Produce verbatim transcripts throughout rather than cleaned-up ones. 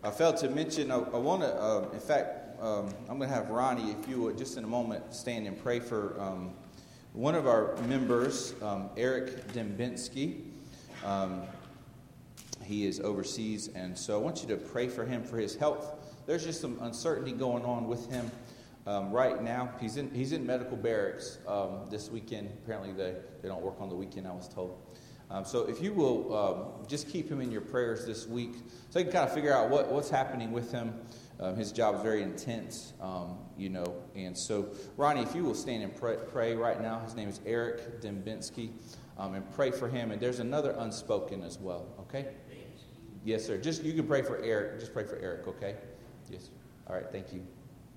I failed to mention, I, I want to, uh, in fact, um, I'm going to have Ronnie, if you would, just in a moment, stand and pray for um, one of our members, um, Eric Dembinski. Um, he is overseas, and so I want you to pray for him, for his health. There's just some uncertainty going on with him um, right now. He's in he's in medical barracks um, this weekend. Apparently they, they don't work on the weekend, I was told. Um, so if you will um, just keep him in your prayers this week so you can kind of figure out what, what's happening with him. Um, his job is very intense, um, you know. And so, Ronnie, if you will stand and pray, pray right now. His name is Eric Dembinski. Um, and pray for him. And there's another unspoken as well, okay? Yes, sir. Just you can pray for Eric. Just pray for Eric, okay? Yes, sir. All right, thank you.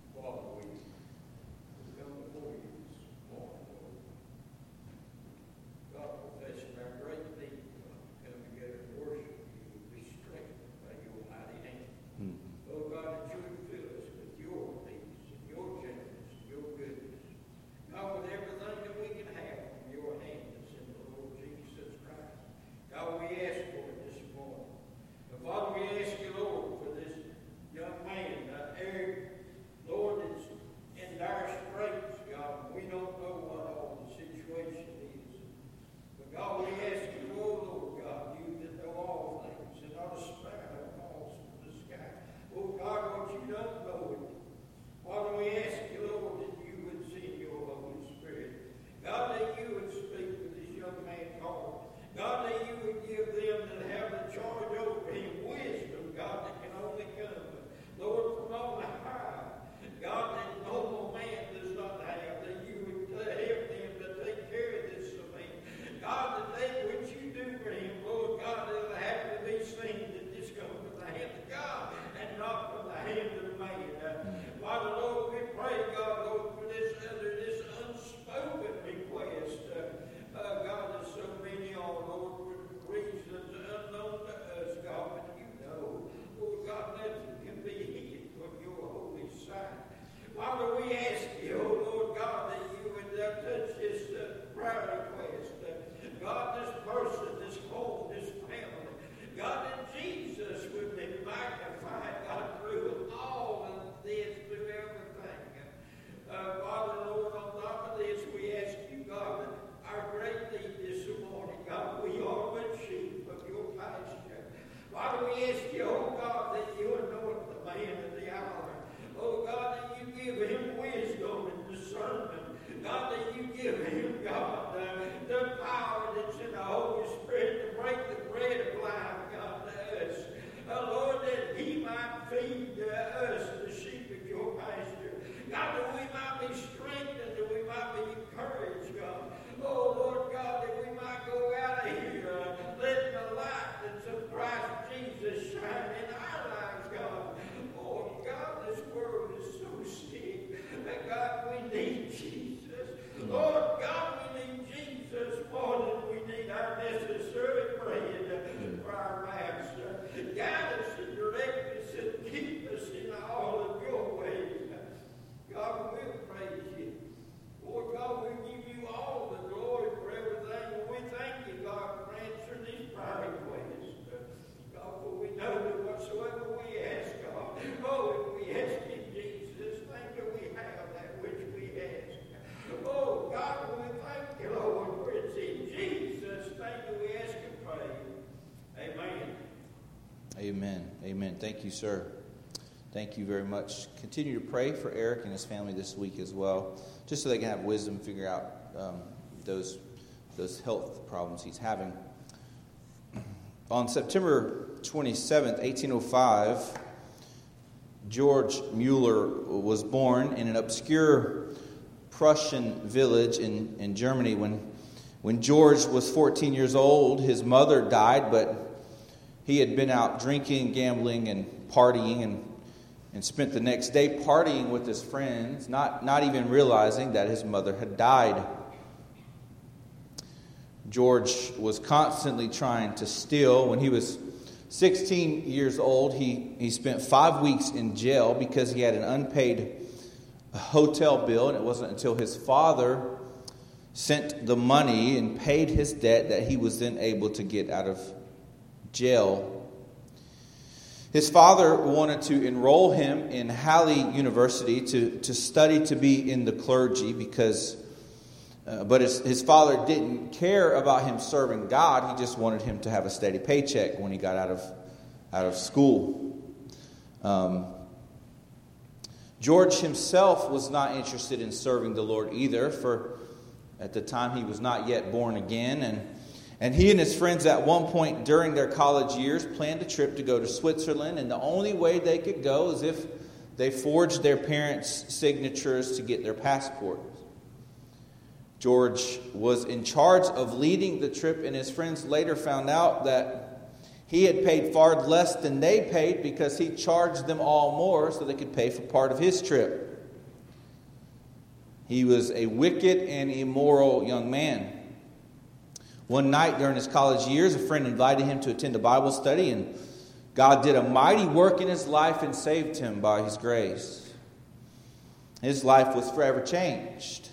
Amen. Amen. Thank you, sir. Thank you very much. Continue to pray for Eric and his family this week as well, just so they can have wisdom, figure out um, those those health problems he's having. On September twenty-seventh, eighteen oh five, George Mueller was born in an obscure Prussian village in, in Germany. When, when George was fourteen years old, his mother died, but he had been out drinking, gambling, and partying, and, and spent the next day partying with his friends, not, not even realizing that his mother had died. George was constantly trying to steal. When he was sixteen years old, he, he spent five weeks in jail because he had an unpaid hotel bill, and it wasn't until his father sent the money and paid his debt that he was then able to get out of jail. His father wanted to enroll him in Halle University to, to study to be in the clergy because, uh, but his, his father didn't care about him serving God. He just wanted him to have a steady paycheck when he got out of out of school. Um, George himself was not interested in serving the Lord either, for at the time he was not yet born again, and And he and his friends at one point during their college years planned a trip to go to Switzerland. And the only way they could go is if they forged their parents' signatures to get their passports. George was in charge of leading the trip, and his friends later found out that he had paid far less than they paid because he charged them all more so they could pay for part of his trip. He was a wicked and immoral young man. One night during his college years, a friend invited him to attend a Bible study, and God did a mighty work in his life and saved him by His grace. His life was forever changed.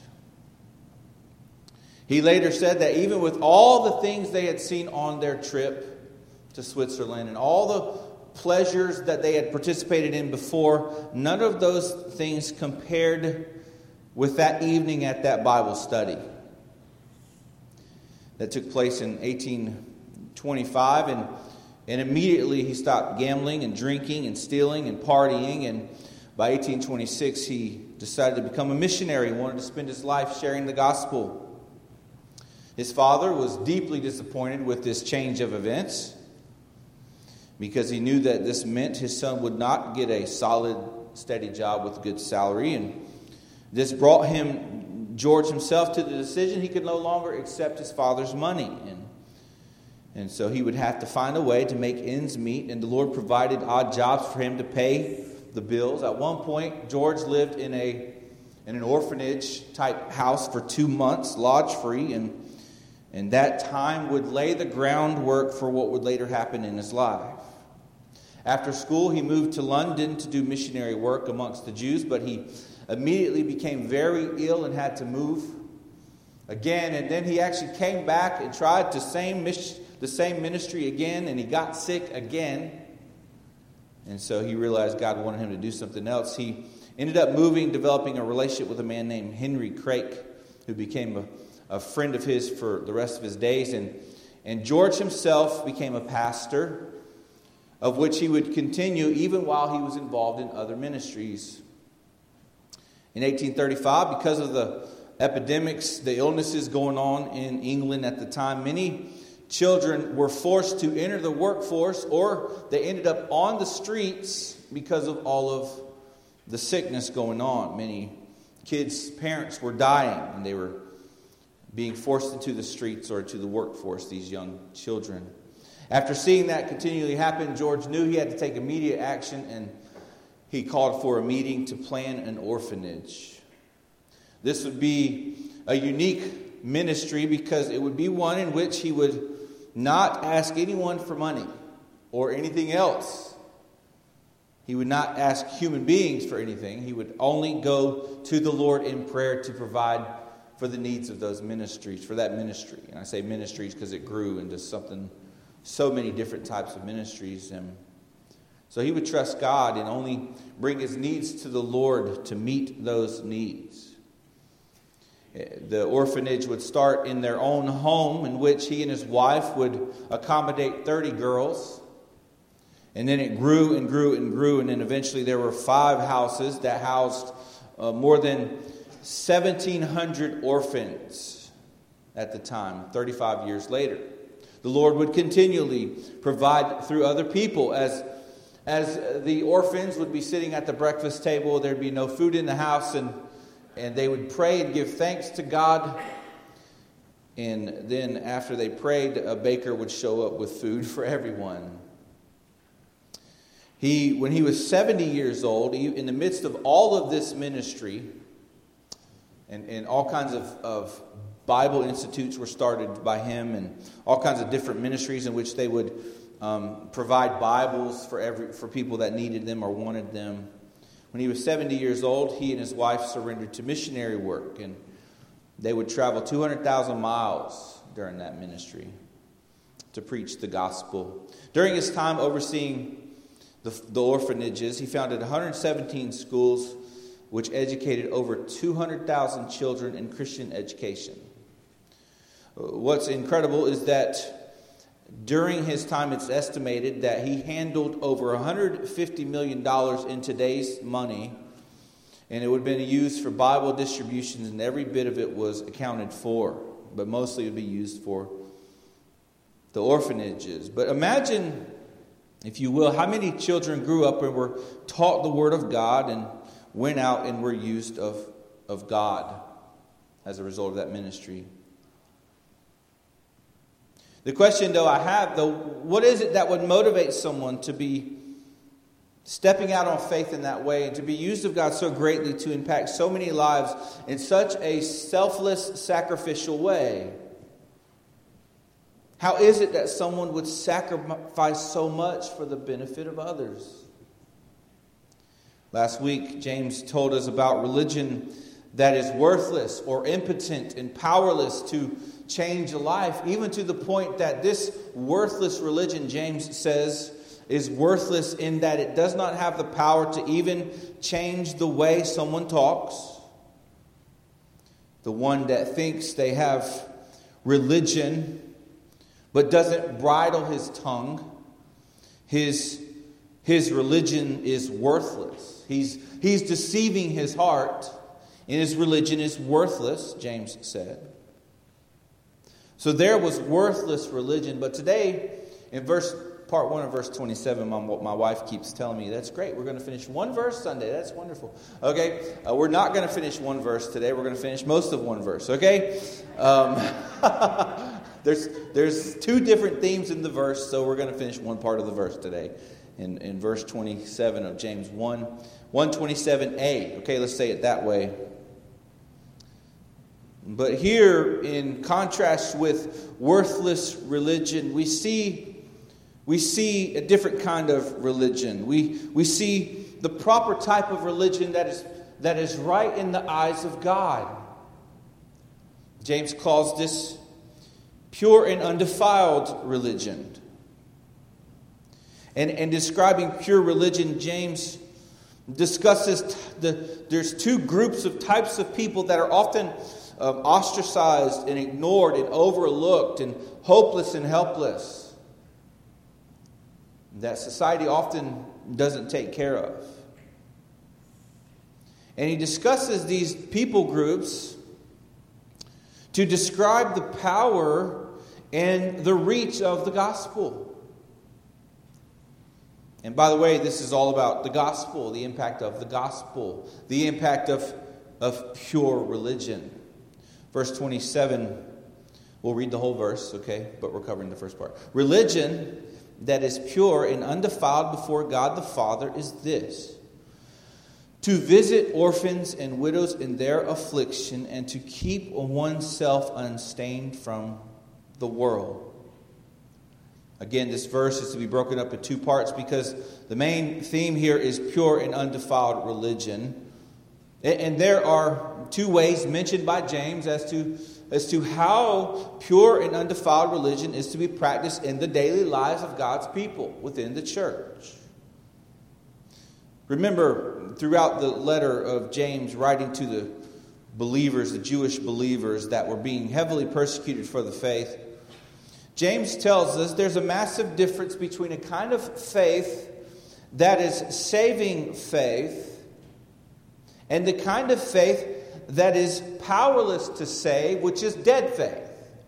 He later said that even with all the things they had seen on their trip to Switzerland and all the pleasures that they had participated in before, none of those things compared with that evening at that Bible study that took place in eighteen twenty-five, and, and immediately he stopped gambling and drinking and stealing and partying, and by eighteen twenty-six he decided to become a missionary and wanted to spend his life sharing the gospel. His father was deeply disappointed with this change of events because he knew that this meant his son would not get a solid, steady job with a good salary, and this brought him George himself to the decision he could no longer accept his father's money. And, and so he would have to find a way to make ends meet. And the Lord provided odd jobs for him to pay the bills. At one point, George lived in a in an orphanage type house for two months, lodge free. And, and that time would lay the groundwork for what would later happen in his life. After school, he moved to London to do missionary work amongst the Jews, but he immediately became very ill and had to move again. And then he actually came back and tried the same the same ministry again, and he got sick again. And so he realized God wanted him to do something else. He ended up moving, developing a relationship with a man named Henry Craik, who became a, a friend of his for the rest of his days. And, and George himself became a pastor, of which he would continue even while he was involved in other ministries. In eighteen thirty-five, because of the epidemics, the illnesses going on in England at the time, many children were forced to enter the workforce, or they ended up on the streets because of all of the sickness going on. Many kids' parents were dying, and they were being forced into the streets or to the workforce, these young children. After seeing that continually happen, George knew he had to take immediate action, and he called for a meeting to plan an orphanage. This would be a unique ministry because it would be one in which he would not ask anyone for money or anything else. He would not ask human beings for anything. He would only go to the Lord in prayer to provide for the needs of those ministries, for that ministry. And I say ministries because it grew into something, so many different types of ministries. And so he would trust God and only bring his needs to the Lord to meet those needs. The orphanage would start in their own home, in which he and his wife would accommodate thirty girls. And then it grew and grew and grew, and then eventually there were five houses that housed uh, more than seventeen hundred orphans at the time, thirty-five years later. The Lord would continually provide through other people. As, as the orphans would be sitting at the breakfast table, there'd be no food in the house, and, and they would pray and give thanks to God. And then after they prayed, a baker would show up with food for everyone. He, when he was seventy years old, he, in the midst of all of this ministry, and, and all kinds of, of Bible institutes were started by him, and all kinds of different ministries in which they would um, provide Bibles for every for people that needed them or wanted them. When he was seventy years old, he and his wife surrendered to missionary work, and they would travel two hundred thousand miles during that ministry to preach the gospel. During his time overseeing the, the orphanages. He founded one hundred seventeen schools, which educated over two hundred thousand children in Christian education. What's incredible is that during his time, it's estimated that he handled over one hundred fifty million dollars in today's money, and it would have been used for Bible distributions, and every bit of it was accounted for, but mostly it would be used for the orphanages. But imagine, if you will, how many children grew up and were taught the Word of God and went out and were used of, of God as a result of that ministry. The question, though, I have, though, what is it that would motivate someone to be stepping out on faith in that way and to be used of God so greatly to impact so many lives in such a selfless, sacrificial way? How is it that someone would sacrifice so much for the benefit of others? Last week, James told us about religion that is worthless or impotent and powerless to change a life, even to the point that this worthless religion, James says, is worthless in that it does not have the power to even change the way someone talks. The one that thinks they have religion but doesn't bridle his tongue, his, his religion is worthless. He's, he's deceiving his heart, and his religion is worthless, James said. So there was worthless religion, but today, in verse part one of verse twenty-seven, my, my wife keeps telling me, that's great, we're going to finish one verse Sunday, that's wonderful. Okay, uh, we're not going to finish one verse today, we're going to finish most of one verse, okay? Um, there's there's two different themes in the verse, so we're going to finish one part of the verse today, in, in verse twenty-seven of James one, one twenty-seven a. Okay, let's say it that way. But here, in contrast with worthless religion, we see we see a different kind of religion. We we see the proper type of religion that is that is right in the eyes of God. James calls this pure and undefiled religion. And in describing pure religion, James discusses the there's two groups of types of people that are often Um, ostracized and ignored and overlooked and hopeless and helpless, that society often doesn't take care of. And he discusses these people groups to describe the power and the reach of the gospel. And by the way, this is all about the gospel, the impact of the gospel, the impact of, of pure religion. Verse twenty-seven, we'll read the whole verse, okay? But we're covering the first part. Religion that is pure and undefiled before God the Father is this: to visit orphans and widows in their affliction and to keep oneself unstained from the world. Again, this verse is to be broken up in two parts because the main theme here is pure and undefiled religion. And there are two ways mentioned by James as to, as to how pure and undefiled religion is to be practiced in the daily lives of God's people within the church. Remember, throughout the letter of James writing to the believers, the Jewish believers that were being heavily persecuted for the faith, James tells us there's a massive difference between a kind of faith that is saving faith and the kind of faith that is powerless to save, which is dead faith.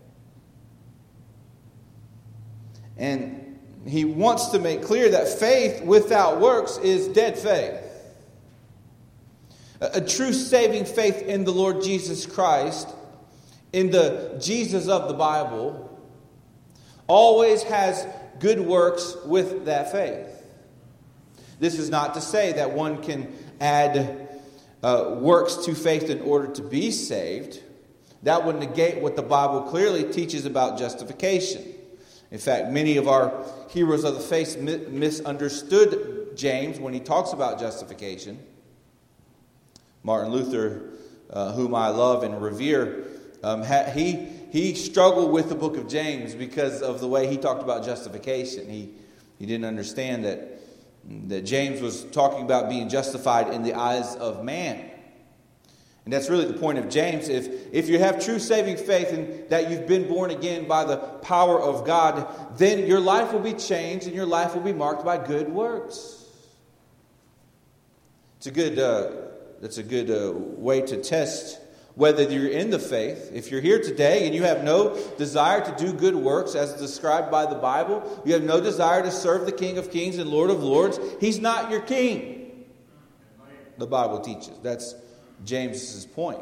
And he wants to make clear that faith without works is dead faith. A, a true saving faith in the Lord Jesus Christ, in the Jesus of the Bible, always has good works with that faith. This is not to say that one can add Uh, works to faith in order to be saved. That would negate what the Bible clearly teaches about justification. In fact, many of our heroes of the faith mi- misunderstood James when he talks about justification. Martin Luther, uh, whom I love and revere, um, ha- he he struggled with the book of James because of the way he talked about justification. He he didn't understand that That James was talking about being justified in the eyes of man. And that's really the point of James. If, if you have true saving faith and that you've been born again by the power of God, then your life will be changed and your life will be marked by good works. It's a good, uh, that's a good uh, way to test whether you're in the faith. If you're here today and you have no desire to do good works as described by the Bible, you have no desire to serve the King of Kings and Lord of Lords, He's not your King. The Bible teaches. That's James's point.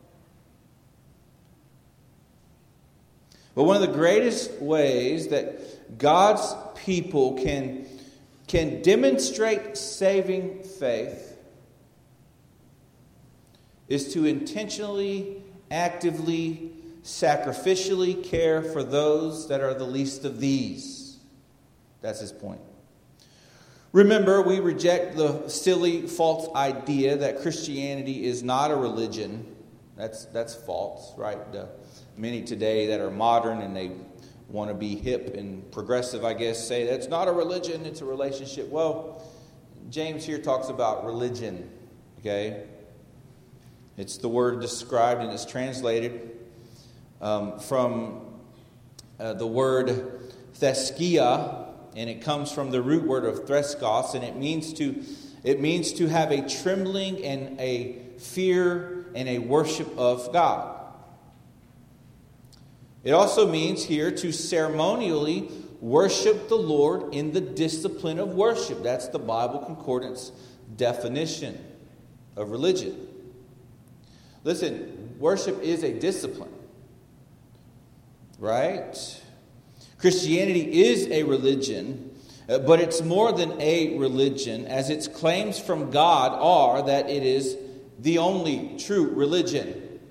But one of the greatest ways that God's people can, can demonstrate saving faith is to intentionally, actively, sacrificially care for those that are the least of these. That's his point. Remember, we reject the silly, false idea that Christianity is not a religion. That's that's false, right? The, many today that are modern and they want to be hip and progressive, I guess, say that's not a religion, it's a relationship. Well, James here talks about religion, okay? It's the word described and it's translated um, from uh, the word theskia, and it comes from the root word of threskos, and it means to it means to have a trembling and a fear and a worship of God. It also means here to ceremonially worship the Lord in the discipline of worship. That's the Bible Concordance definition of religion. Listen, worship is a discipline, right? Christianity is a religion, but it's more than a religion, as its claims from God are that it is the only true religion.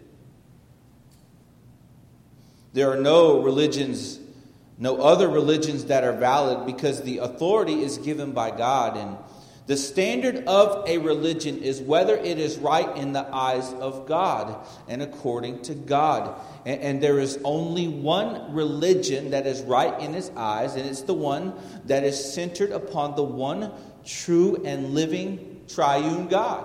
There are no religions, no other religions that are valid because the authority is given by God, and the standard of a religion is whether it is right in the eyes of God and according to God. And, and there is only one religion that is right in His eyes, and it's the one that is centered upon the one true and living triune God.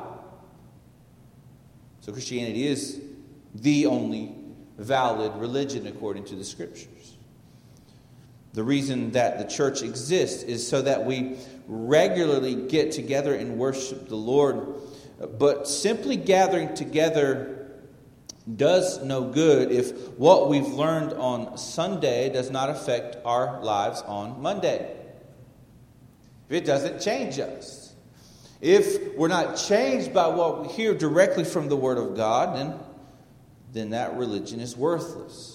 So Christianity is the only valid religion according to the Scriptures. The reason that the church exists is so that we regularly get together and worship the Lord. But simply gathering together does no good if what we've learned on Sunday does not affect our lives on Monday. If it doesn't change us. If we're not changed by what we hear directly from the Word of God, then, then that religion is worthless.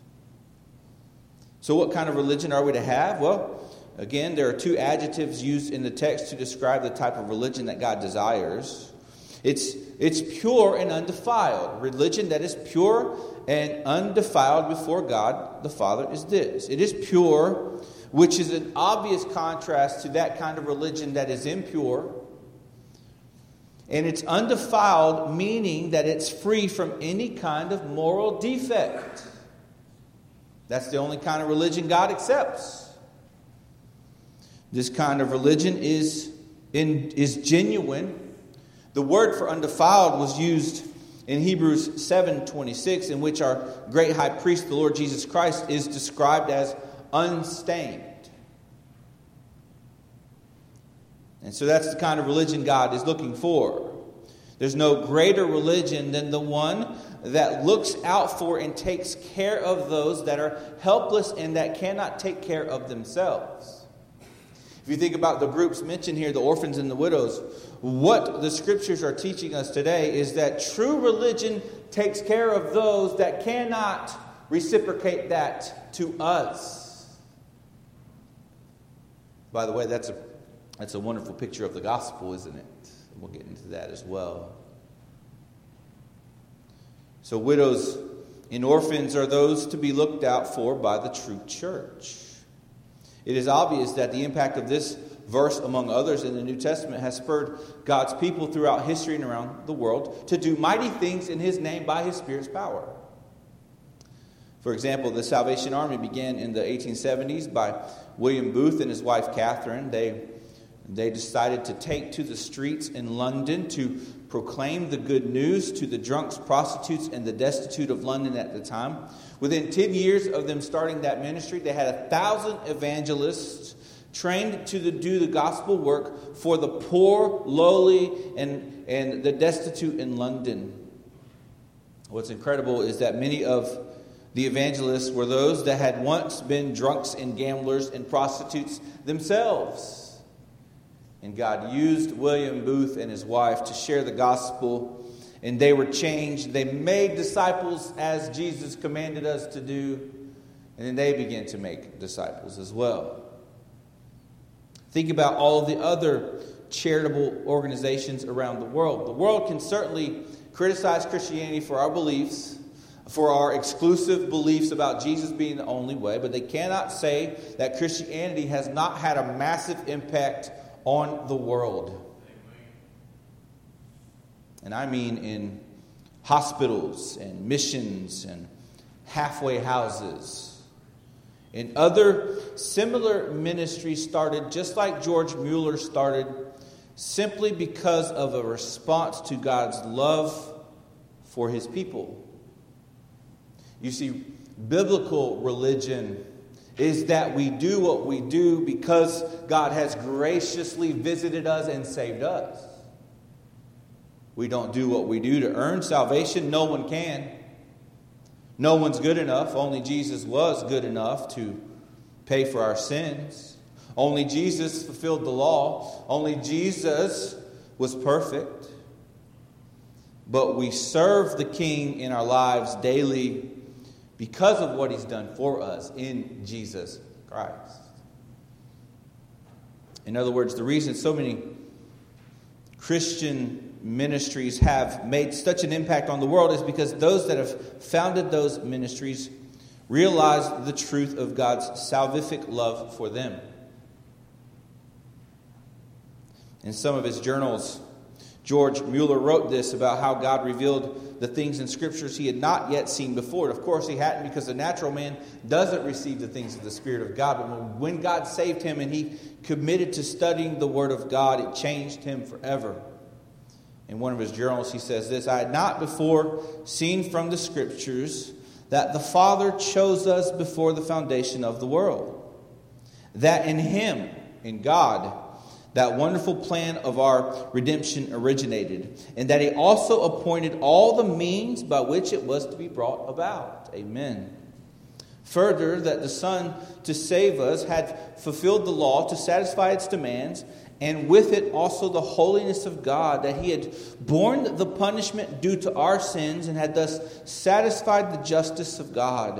So what kind of religion are we to have? Well, again, there are two adjectives used in the text to describe the type of religion that God desires. It's, it's pure and undefiled. Religion that is pure and undefiled before God the Father is this. It is pure, which is an obvious contrast to that kind of religion that is impure. And it's undefiled, meaning that it's free from any kind of moral defect. That's the only kind of religion God accepts. This kind of religion is, in, is genuine. The word for undefiled was used in Hebrews seven twenty-six, in which our great high priest, the Lord Jesus Christ, is described as unstained. And so that's the kind of religion God is looking for. There's no greater religion than the one that looks out for and takes care of those that are helpless and that cannot take care of themselves. If you think about the groups mentioned here, the orphans and the widows, what the Scriptures are teaching us today is that true religion takes care of those that cannot reciprocate that to us. By the way, that's a that's a wonderful picture of the gospel, isn't it? We'll get into that as well. So widows and orphans are those to be looked out for by the true church. It is obvious that the impact of this verse, among others in the New Testament, has spurred God's people throughout history and around the world to do mighty things in His name by His Spirit's power. For example, the Salvation Army began in the eighteen seventies by William Booth and his wife Catherine. They They decided to take to the streets in London to proclaim the good news to the drunks, prostitutes, and the destitute of London at the time. Within ten years of them starting that ministry, they had a thousand evangelists trained to the, do the gospel work for the poor, lowly, and, and the destitute in London. What's incredible is that many of the evangelists were those that had once been drunks and gamblers and prostitutes themselves. And God used William Booth and his wife to share the gospel, and they were changed. They made disciples as Jesus commanded us to do, and then they began to make disciples as well. Think about all the other charitable organizations around the world. The world can certainly criticize Christianity for our beliefs, for our exclusive beliefs about Jesus being the only way, but they cannot say that Christianity has not had a massive impact on the world. And I mean in hospitals and missions and halfway houses. And other similar ministries started just like George Mueller started, simply because of a response to God's love for his people. You see, biblical religion is that we do what we do because God has graciously visited us and saved us. We don't do what we do to earn salvation. No one can. No one's good enough. Only Jesus was good enough to pay for our sins. Only Jesus fulfilled the law. Only Jesus was perfect. But we serve the King in our lives daily because of what he's done for us in Jesus Christ. In other words, the reason so many Christian ministries have made such an impact on the world is because those that have founded those ministries realize the truth of God's salvific love for them. In some of his journals, George Mueller wrote this about how God revealed the things in Scriptures he had not yet seen before. And of course, he hadn't, because the natural man doesn't receive the things of the Spirit of God. But when God saved him and he committed to studying the Word of God, it changed him forever. In one of his journals, he says this: I had not before seen from the Scriptures that the Father chose us before the foundation of the world. That in Him, in God, that wonderful plan of our redemption originated, and that He also appointed all the means by which it was to be brought about. Amen. Further, that the Son, to save us, had fulfilled the law to satisfy its demands, and with it also the holiness of God, that He had borne the punishment due to our sins and had thus satisfied the justice of God.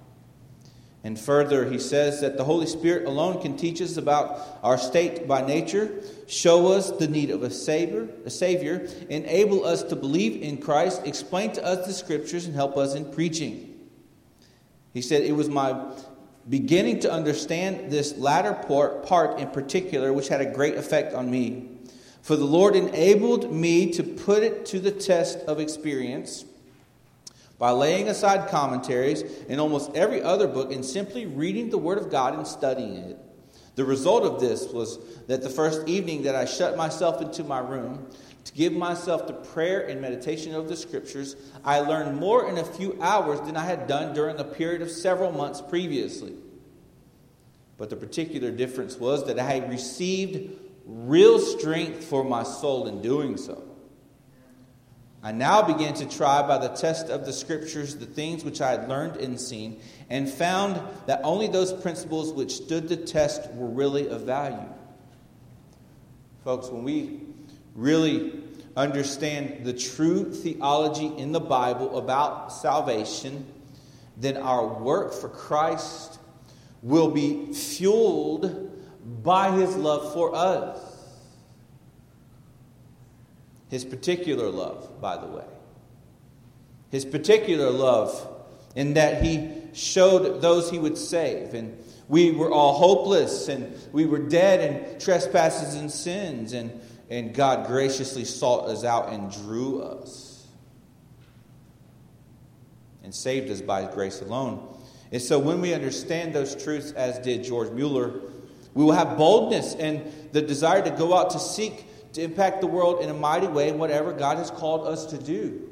And further, he says that the Holy Spirit alone can teach us about our state by nature, show us the need of a Savior, a Savior, enable us to believe in Christ, explain to us the Scriptures, and help us in preaching. He said, it was my beginning to understand this latter part, part in particular, which had a great effect on me. For the Lord enabled me to put it to the test of experience by laying aside commentaries in almost every other book and simply reading the Word of God and studying it. The result of this was that the first evening that I shut myself into my room to give myself to prayer and meditation of the Scriptures, I learned more in a few hours than I had done during a period of several months previously. But the particular difference was that I had received real strength for my soul in doing so. I now began to try by the test of the Scriptures the things which I had learned and seen, and found that only those principles which stood the test were really of value. Folks, when we really understand the true theology in the Bible about salvation, then our work for Christ will be fueled by His love for us. His particular love, by the way. His particular love in that He showed those He would save. And we were all hopeless, and we were dead in trespasses and sins. And, and God graciously sought us out and drew us. And saved us by His grace alone. And so when we understand those truths, as did George Mueller, We will have boldness and the desire to go out to seek to impact the world in a mighty way in whatever God has called us to do.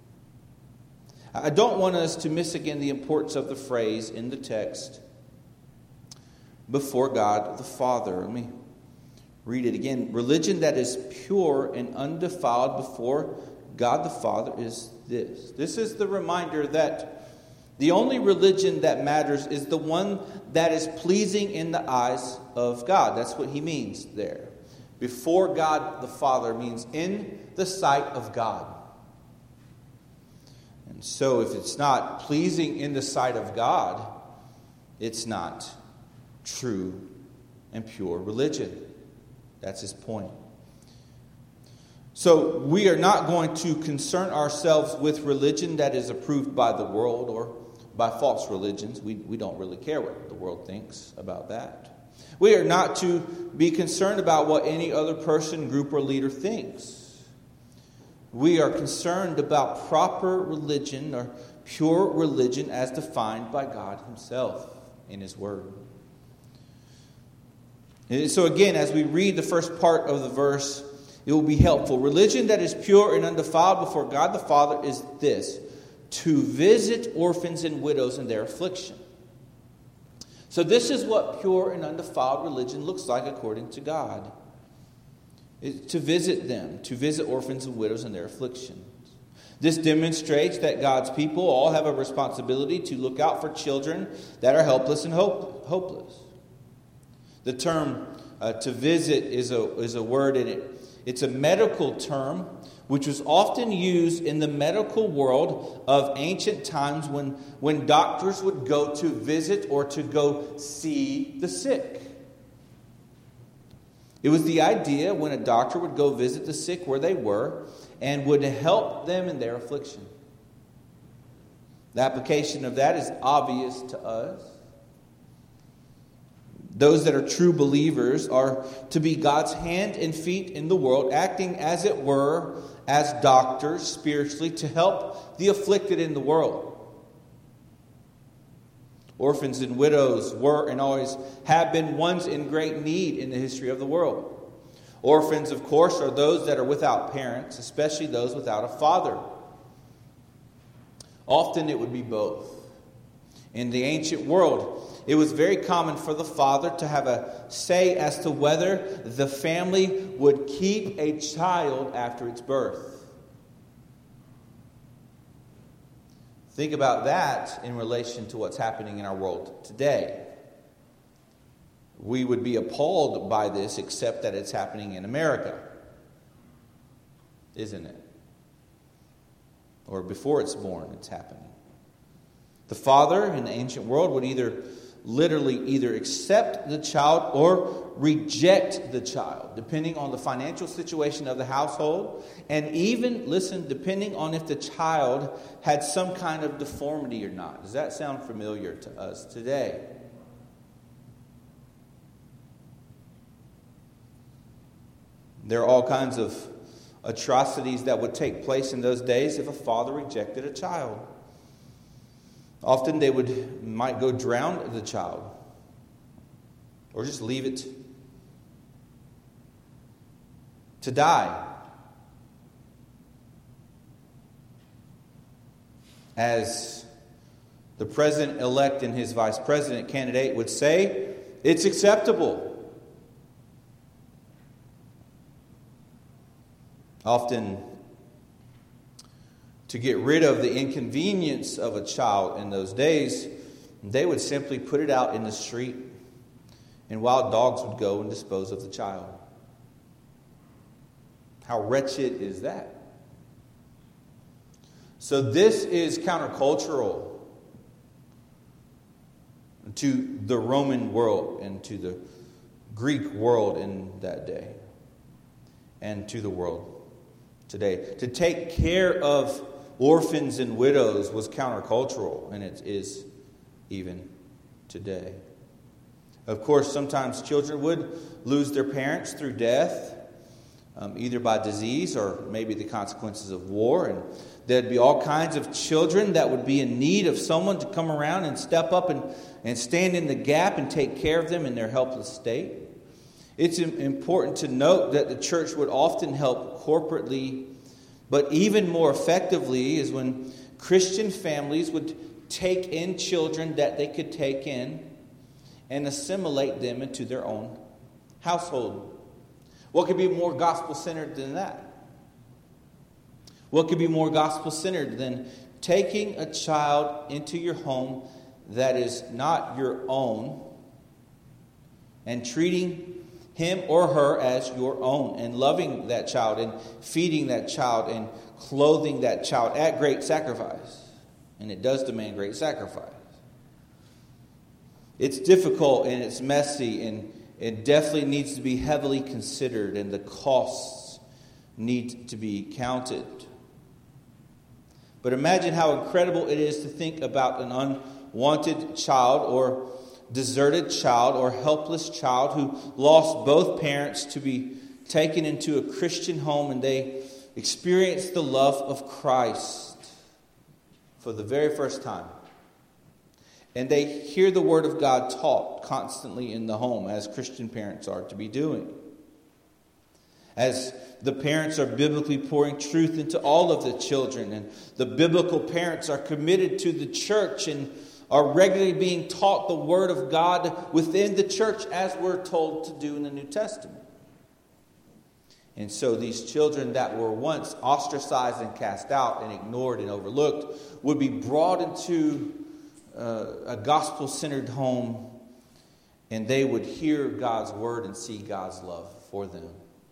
I don't want us to miss again the importance of the phrase in the text, before God the Father. Let me read it again. Religion that is pure and undefiled before God the Father is this. This is the reminder that the only religion that matters is the one that is pleasing in the eyes of God. That's what he means there. Before God the Father means in the sight of God. And so if it's not pleasing in the sight of God, it's not true and pure religion. That's his point. So we are not going to concern ourselves with religion that is approved by the world or by false religions. We, we don't really care what the world thinks about that. We are not to be concerned about what any other person, group, or leader thinks. We are concerned about proper religion or pure religion as defined by God himself in his word. And so again, as we read the first part of the verse, it will be helpful. Religion that is pure and undefiled before God the Father is this: to visit orphans and widows in their affliction. So this is what pure and undefiled religion looks like according to God. It's to visit them, to visit orphans and widows in their afflictions. This demonstrates that God's people all have a responsibility to look out for children that are helpless and hope, hopeless. The term uh, to visit is a, is a word in it. It's a medical term which was often used in the medical world of ancient times when, when doctors would go to visit or to go see the sick. It was the idea when a doctor would go visit the sick where they were and would help them in their affliction. The application of that is obvious to us. Those that are true believers are to be God's hand and feet in the world, acting as it were as doctors spiritually to help the afflicted in the world. Orphans and widows were and always have been ones in great need in the history of the world. Orphans, of course, are those that are without parents, especially those without a father. Often it would be both. In the ancient world, it was very common for the father to have a say as to whether the family would keep a child after its birth. Think about that in relation to what's happening in our world today. We would be appalled by this, except that it's happening in America. Isn't it? Or before it's born, it's happening. The father in the ancient world would either literally either accept the child or reject the child, depending on the financial situation of the household, and even, listen, depending on if the child had some kind of deformity or not. Does that sound familiar to us today? There are all kinds of atrocities that would take place in those days if a father rejected a child. Often they would might go drown the child or just leave it to die. As the president-elect and his vice president candidate would say, it's acceptable. Often, to get rid of the inconvenience of a child in those days, they would simply put it out in the street, and wild dogs would go and dispose of the child. How wretched is that? So this is countercultural to the Roman world and to the Greek world in that day and to the world today. To take care of orphans and widows was countercultural, and it is even today. Of course, sometimes children would lose their parents through death. um, either by disease or maybe the consequences of war. And there'd be all kinds of children that would be in need of someone to come around and step up and, and stand in the gap and take care of them in their helpless state. It's important to note that the church would often help corporately, but even more effectively is when Christian families would take in children that they could take in and assimilate them into their own household. What could be more gospel-centered than that? What could be more gospel-centered than taking a child into your home that is not your own and treating him or her as your own, and loving that child and feeding that child and clothing that child at great sacrifice? And it does demand great sacrifice. It's difficult and it's messy, and it definitely needs to be heavily considered, and the costs need to be counted. But imagine how incredible it is to think about an unwanted child or deserted child or helpless child who lost both parents to be taken into a Christian home, and they experience the love of Christ for the very first time. And they hear the Word of God taught constantly in the home, as Christian parents are to be doing. As the parents are biblically pouring truth into all of the children, and the biblical parents are committed to the church and are regularly being taught the Word of God within the church, as we're told to do in the New Testament. And so these children that were once ostracized and cast out and ignored and overlooked would be brought into uh, a gospel-centered home, and they would hear God's Word and see God's love for them.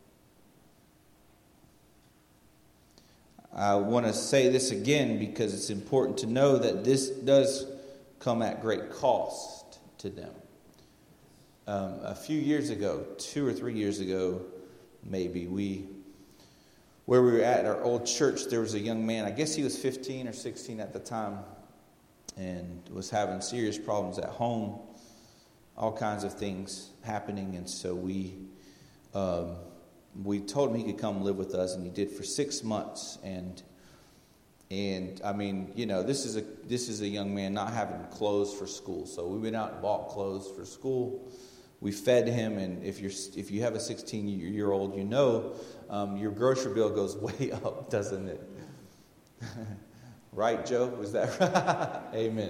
I want to say this again because it's important to know that this does come at great cost to them. Um, a few years ago, two or three years ago, maybe, we, where we were at our old church, there was a young man, I guess he was fifteen or sixteen at the time, and was having serious problems at home, all kinds of things happening, and so we um, we told him he could come live with us, and he did for six months, and and I mean, you know, this is a this is a young man not having clothes for school, so we went out and bought clothes for school. We fed him, and if you're if you have a sixteen-year-old, you know um, your grocery bill goes way up, doesn't it? Right, Joe? Was that right? Amen.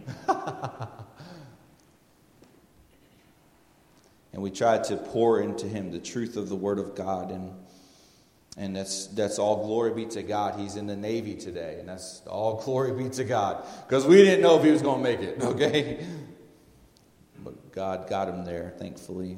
And we tried to pour into him the truth of the Word of God, and and that's that's all glory be to God. He's in the Navy today, and that's all glory be to God, because we didn't know if he was going to make it. Okay. But God got him there, thankfully.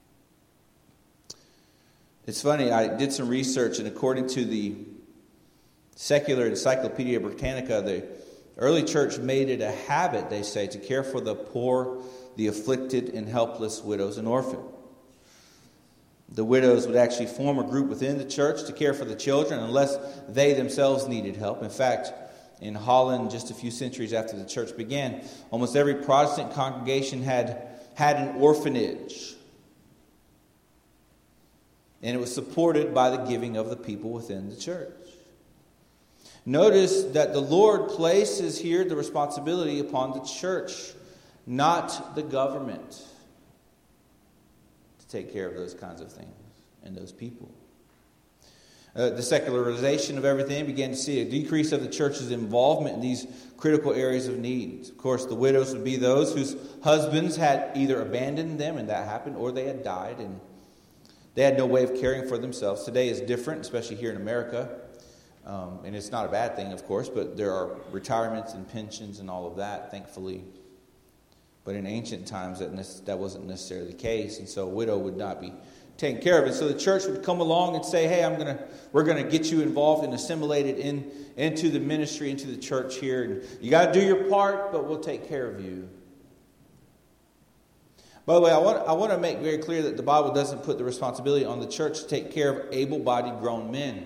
It's funny, I did some research, and according to the Secular Encyclopedia Britannica, the early church made it a habit, they say, to care for the poor, the afflicted, and helpless widows and orphans. The widows would actually form a group within the church to care for the children unless they themselves needed help. In fact, in Holland, just a few centuries after the church began, almost every Protestant congregation had had an orphanage. And it was supported by the giving of the people within the church. Notice that the Lord places here the responsibility upon the church, not the government, to take care of those kinds of things and those people. Uh, the secularization of everything began to see a decrease of the church's involvement in these critical areas of need. Of course, the widows would be those whose husbands had either abandoned them, and that happened, or they had died, and they had no way of caring for themselves. Today is different, especially here in America. Um, and it's not a bad thing, of course, but there are retirements and pensions and all of that, thankfully. But in ancient times, that, ne- that wasn't necessarily the case, and so a widow would not be taken care of it. So the church would come along and say, hey, I'm gonna, we're going to get you involved and assimilated in, into the ministry, into the church here. And you got to do your part, but we'll take care of you. By the way, I want, I want to make very clear that the Bible doesn't put the responsibility on the church to take care of able-bodied grown men.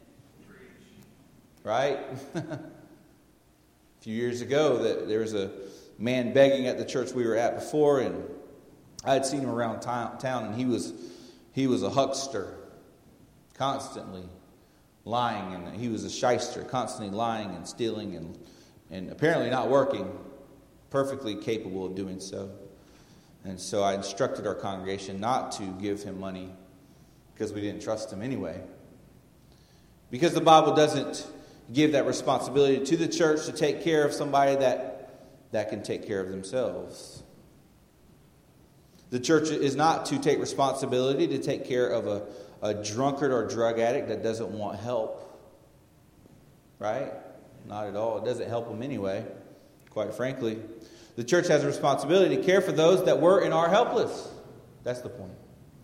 Right? A few years ago, that there was a man begging at the church we were at before, and I had seen him around town, and he was he was a huckster. constantly lying, and he was a shyster, constantly lying and stealing and, and apparently not working, perfectly capable of doing so. And so I instructed our congregation not to give him money because we didn't trust him anyway. Because the Bible doesn't give that responsibility to the church to take care of somebody that, that can take care of themselves. The church is not to take responsibility to take care of a, a drunkard or drug addict that doesn't want help. Right? Not at all. It doesn't help them anyway, quite frankly. The church has a responsibility to care for those that were and are helpless. That's the point.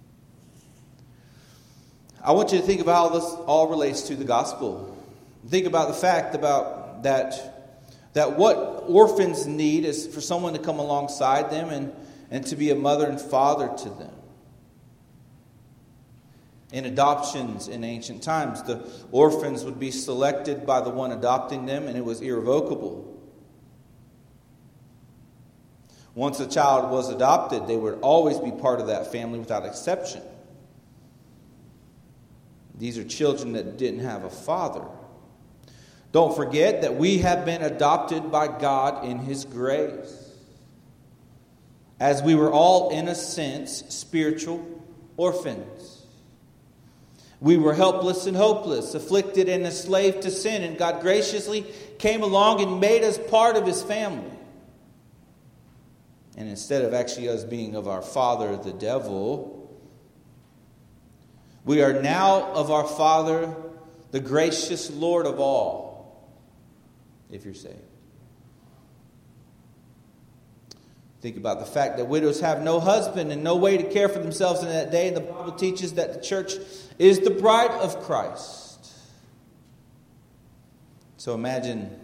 I want you to think about how this all relates to the gospel. Think about the fact about that, that what orphans need is for someone to come alongside them and, and to be a mother and father to them. In adoptions in ancient times, the orphans would be selected by the one adopting them, and it was irrevocable. Once a child was adopted, they would always be part of that family without exception. These are children that didn't have a father. Don't forget that we have been adopted by God in His grace. As we were all, in a sense, spiritual orphans. We were helpless and hopeless, afflicted and enslaved to sin, and God graciously came along and made us part of His family. And instead of actually us being of our father, the devil, we are now of our Father, the gracious Lord of all, if you're saved. Think about the fact that widows have no husband and no way to care for themselves in that day. The Bible teaches that the church is the bride of Christ. So imagine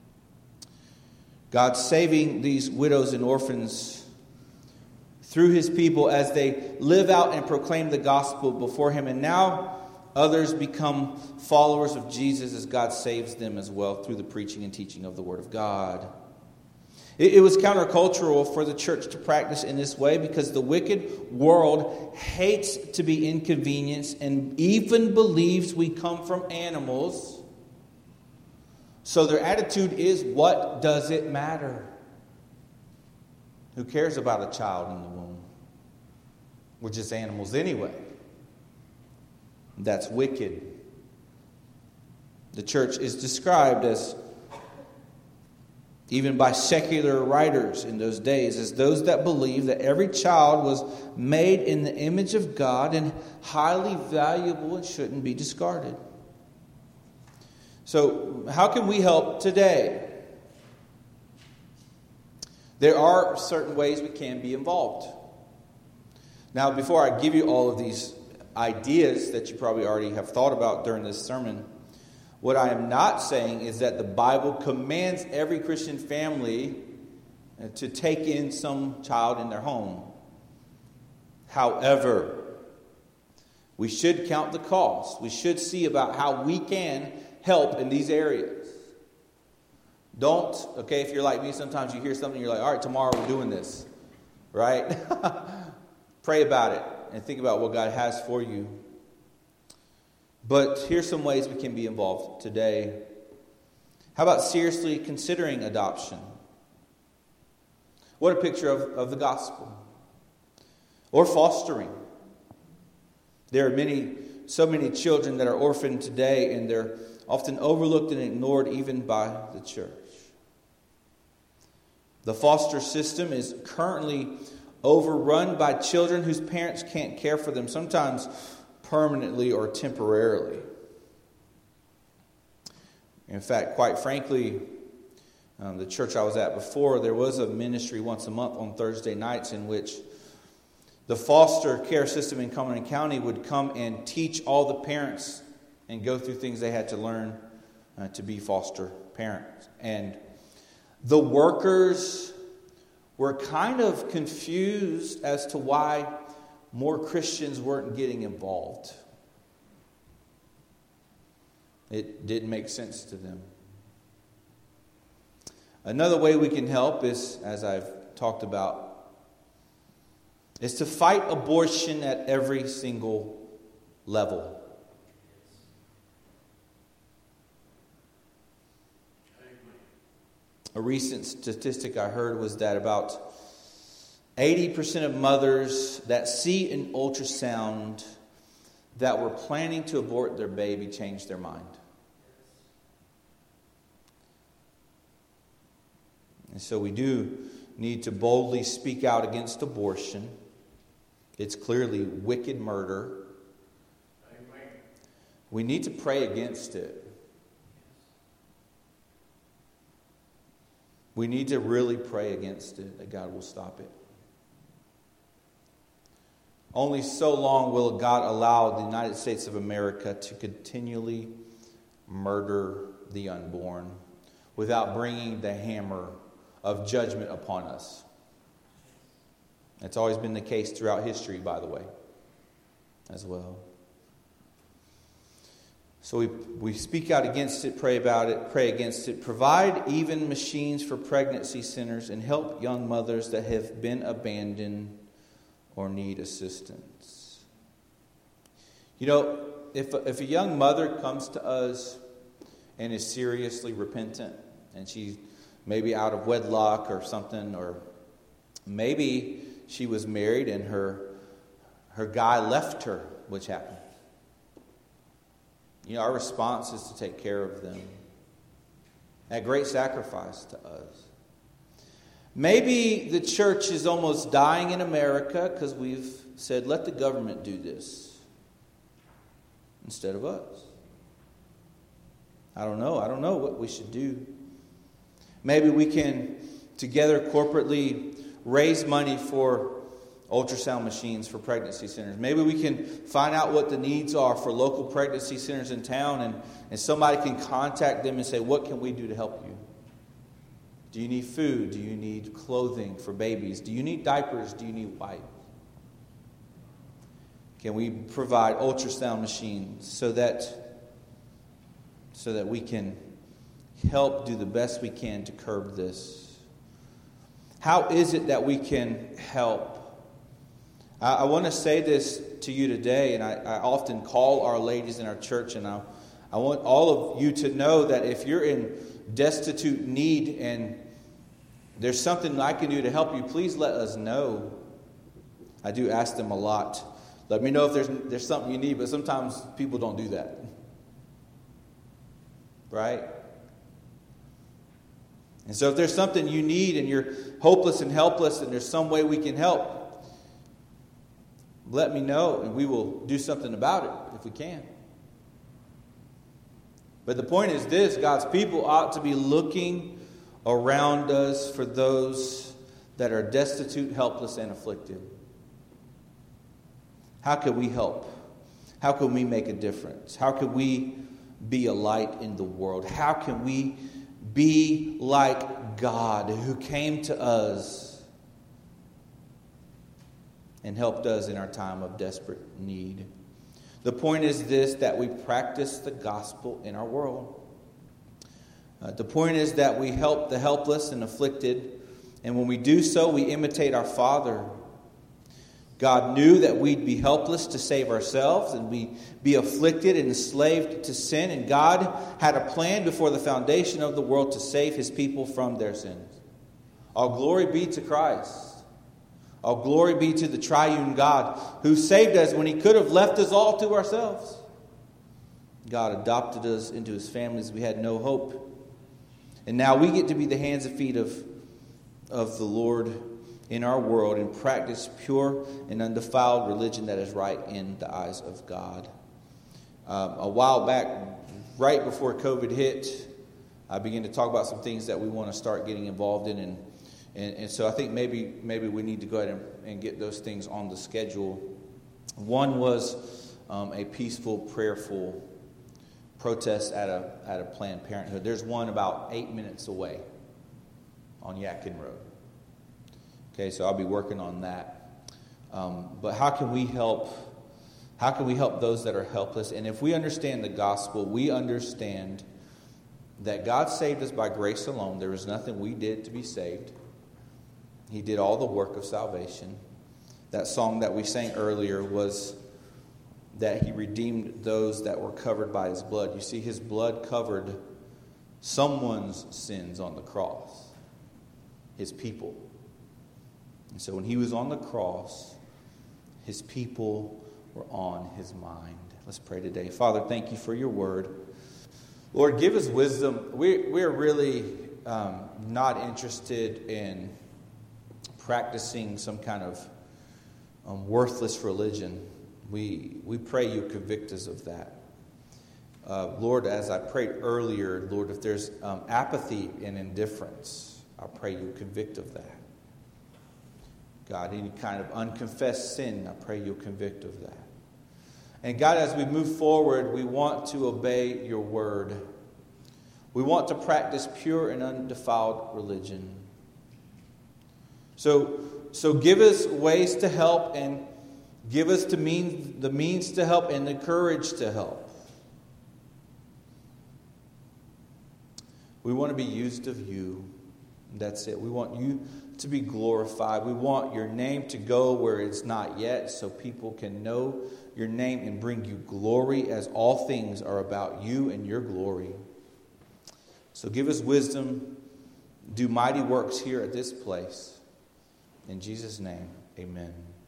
God saving these widows and orphans through His people as they live out and proclaim the gospel before Him. And now others become followers of Jesus as God saves them as well through the preaching and teaching of the Word of God. It, it was countercultural for the church to practice in this way because the wicked world hates to be inconvenienced and even believes we come from animals. So their attitude is, what does it matter? Who cares about a child in the womb? We're just animals anyway. That's wicked. The church is described as, even by secular writers in those days, as those that believe that every child was made in the image of God and highly valuable and shouldn't be discarded. So, how can we help today? There are certain ways we can be involved. Now, before I give you all of these ideas that you probably already have thought about during this sermon, what I am not saying is that the Bible commands every Christian family to take in some child in their home. However, we should count the cost. We should see about how we can help in these areas. Don't, okay, if you're like me, sometimes you hear something, you're like, all right, tomorrow we're doing this, right? Pray about it and think about what God has for you. But here's some ways we can be involved today. How about seriously considering adoption? What a picture of, of the gospel. Or fostering. There are many, so many children that are orphaned today, and they're often overlooked and ignored even by the church. The foster system is currently overrun by children whose parents can't care for them, sometimes permanently or temporarily. In fact, quite frankly, um, the church I was at before, there was a ministry once a month on Thursday nights in which the foster care system in Cumberland County would come and teach all the parents and go through things they had to learn uh, to be foster parents. And the workers were kind of confused as to why more Christians weren't getting involved. It didn't make sense to them. Another way we can help is, as I've talked about, is to fight abortion at every single level. a recent statistic I heard was that about eighty percent of mothers that see an ultrasound that were planning to abort their baby changed their mind. And so we do need to boldly speak out against abortion. It's clearly wicked murder. Amen. We need to pray against it. We need to really pray against it, that God will stop it. Only so long will God allow the United States of America to continually murder the unborn without bringing the hammer of judgment upon us. That's always been the case throughout history, by the way, as well. So we, we speak out against it, pray about it, pray against it. Provide even machines for pregnancy centers and help young mothers that have been abandoned or need assistance. You know, if, if a young mother comes to us and is seriously repentant, and she's maybe out of wedlock or something, or maybe she was married and her her guy left her, which happened. You know, our response is to take care of them at great sacrifice to us. Maybe the church is almost dying in America because we've said, let the government do this instead of us. I don't know. I don't know what we should do. Maybe we can together corporately raise money for ultrasound machines for pregnancy centers. Maybe we can find out what the needs are for local pregnancy centers in town, and, and somebody can contact them and say, what can we do to help you? Do you need food? Do you need clothing for babies? Do you need diapers? Do you need wipes? Can we provide ultrasound machines so that, so that we can help do the best we can to curb this? How is it that we can help? I, I want to say this to you today, and I, I often call our ladies in our church, and I, I want all of you to know that if you're in destitute need and there's something I can do to help you, please let us know. I do ask them a lot. Let me know if there's there's something you need, but sometimes people don't do that. Right? And so if there's something you need and you're hopeless and helpless and there's some way we can help, let me know and we will do something about it if we can. But the point is this: God's people ought to be looking around us for those that are destitute, helpless, and afflicted. How can we help? How can we make a difference? How can we be a light in the world? How can we be like God, who came to us and helped us in our time of desperate need? The point is this: that we practice the gospel in our world. Uh, the point is that we help the helpless and afflicted, and when we do so, we imitate our Father. God knew that we'd be helpless to save ourselves and we'd be afflicted and enslaved to sin, and God had a plan before the foundation of the world to save His people from their sins. All glory be to Christ. All glory be to the triune God who saved us when He could have left us all to ourselves. God adopted us into His families. We had no hope. And now we get to be the hands and feet of, of the Lord in our world and practice pure and undefiled religion that is right in the eyes of God. Um, a while back, right before COVID hit, I began to talk about some things that we want to start getting involved in, and and, and so I think maybe maybe we need to go ahead and, and get those things on the schedule. One was um, a peaceful, prayerful protest at a at a Planned Parenthood. There's one about eight minutes away on Yadkin Road. Okay, so I'll be working on that. Um, but how can we help? How can we help those that are helpless? And if we understand the gospel, we understand that God saved us by grace alone. There was nothing we did to be saved. He did all the work of salvation. That song that we sang earlier was that He redeemed those that were covered by His blood. You see, His blood covered someone's sins on the cross, his people. And so when he was on the cross, his people were on his mind. Let's pray today. Father, thank you for your word. Lord, give us wisdom. We, we're really um, not interested in practicing some kind of um, worthless religion. We, we pray you convict us of that. Uh, Lord, as I prayed earlier, Lord, if there's um, apathy and indifference, I pray you convict of that. God, any kind of unconfessed sin, I pray you'll convict of that. And God, as we move forward, we want to obey your word. We want to practice pure and undefiled religion. So, so give us ways to help, and give us the means, the means to help and the courage to help. We want to be used of you. That's it. We want you to be glorified. We want your name to go where it's not yet, so people can know your name and bring you glory, as all things are about you and your glory. So give us wisdom. Do mighty works here at this place. In Jesus' name, amen.